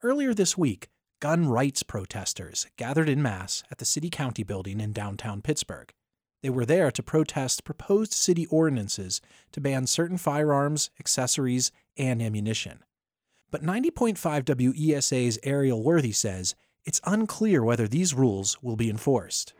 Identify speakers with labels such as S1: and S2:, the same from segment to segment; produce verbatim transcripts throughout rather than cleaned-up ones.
S1: Earlier this week, gun rights protesters gathered en masse at the City-County building in downtown Pittsburgh. They were there to protest proposed city ordinances to ban certain firearms, accessories, and ammunition. But ninety point five W E S A's Ariel Worthy says it's unclear whether these rules will be enforced.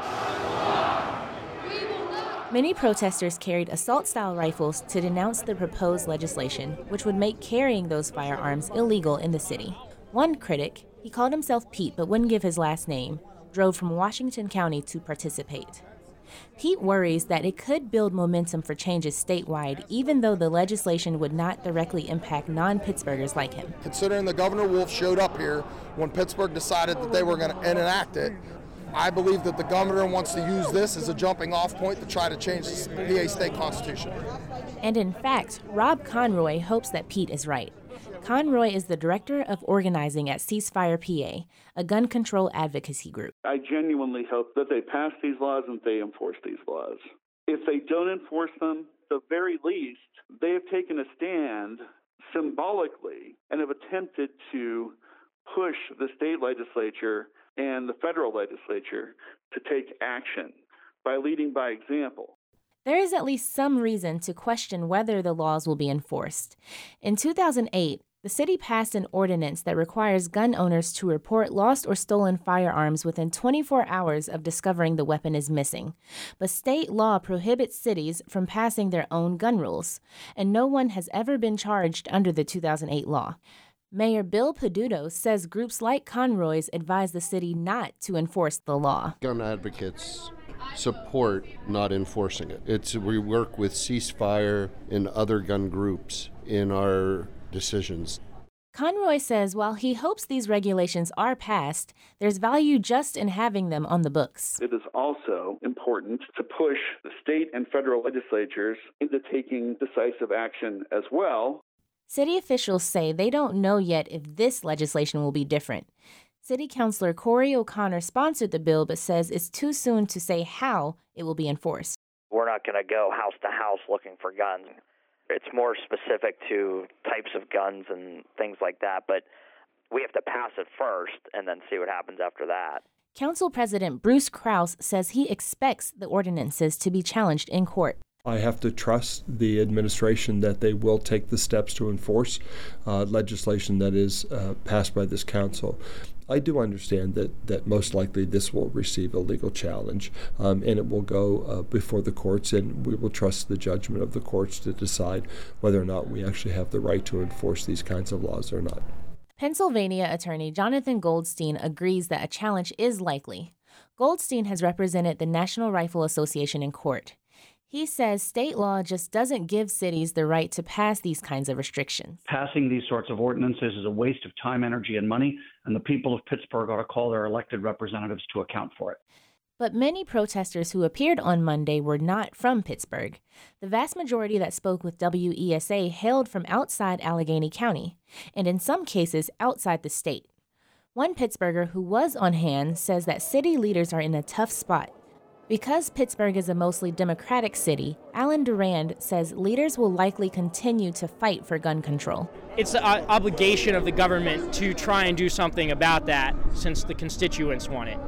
S2: Many protesters carried assault-style rifles to denounce the proposed legislation, which would make carrying those firearms illegal in the city. One critic, he called himself Pete but wouldn't give his last name, drove from Washington County to participate. Pete worries that it could build momentum for changes statewide, even though the legislation would not directly impact non-Pittsburghers like him.
S3: Considering the Governor Wolf showed up here when Pittsburgh decided that they were going to enact it, I believe that the governor wants to use this as a jumping off point to try to change the P A state constitution.
S2: And in fact, Rob Conroy hopes that Pete is right. Conroy is the director of organizing at Ceasefire P A, a gun control advocacy group.
S4: I genuinely hope that they pass these laws and they enforce these laws. If they don't enforce them, at the very least, they have taken a stand symbolically and have attempted to push the state legislature and the federal legislature to take action by leading by example.
S2: There is at least some reason to question whether the laws will be enforced. In two thousand eight, the city passed an ordinance that requires gun owners to report lost or stolen firearms within twenty-four hours of discovering the weapon is missing. But state law prohibits cities from passing their own gun rules, and no one has ever been charged under the two thousand eight law. Mayor Bill Peduto says groups like Conroy's advise the city not to enforce the law.
S5: Gun advocates support not enforcing it. It's we work with Ceasefire and other gun groups in our decisions.
S2: Conroy says while he hopes these regulations are passed, there's value just in having them on the books.
S4: It is also important to push the state and federal legislatures into taking decisive action as well.
S2: City officials say they don't know yet if this legislation will be different. City Councilor Corey O'Connor sponsored the bill but says it's too soon to say how it will be enforced.
S6: We're not going to go house to house looking for guns. It's more specific to types of guns and things like that, but we have to pass it first and then see what happens after that.
S2: Council President Bruce Krause says he expects the ordinances to be challenged in court.
S7: I have to trust the administration that they will take the steps to enforce uh, legislation that is uh, passed by this council. I do understand that, that most likely this will receive a legal challenge, um, and it will go uh, before the courts, and we will trust the judgment of the courts to decide whether or not we actually have the right to enforce these kinds of laws or not.
S2: Pennsylvania attorney Jonathan Goldstein agrees that a challenge is likely. Goldstein has represented the National Rifle Association in court. He says state law just doesn't give cities the right to pass these kinds of restrictions.
S8: Passing these sorts of ordinances is a waste of time, energy, and money, and the people of Pittsburgh ought to call their elected representatives to account for it.
S2: But many protesters who appeared on Monday were not from Pittsburgh. The vast majority that spoke with W E S A hailed from outside Allegheny County, and in some cases outside the state. One Pittsburgher who was on hand says that city leaders are in a tough spot. Because Pittsburgh is a mostly Democratic city, Alan Durand says leaders will likely continue to fight for gun control.
S9: It's an obligation of the government to try and do something about that since the constituents want it.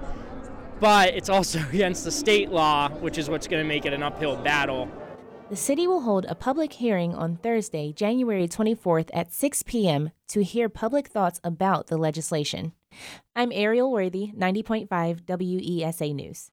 S9: But it's also against the state law, which is what's going to make it an uphill battle.
S2: The city will hold a public hearing on Thursday, January twenty-fourth at six p.m. to hear public thoughts about the legislation. I'm Ariel Worthy, ninety point five W E S A News.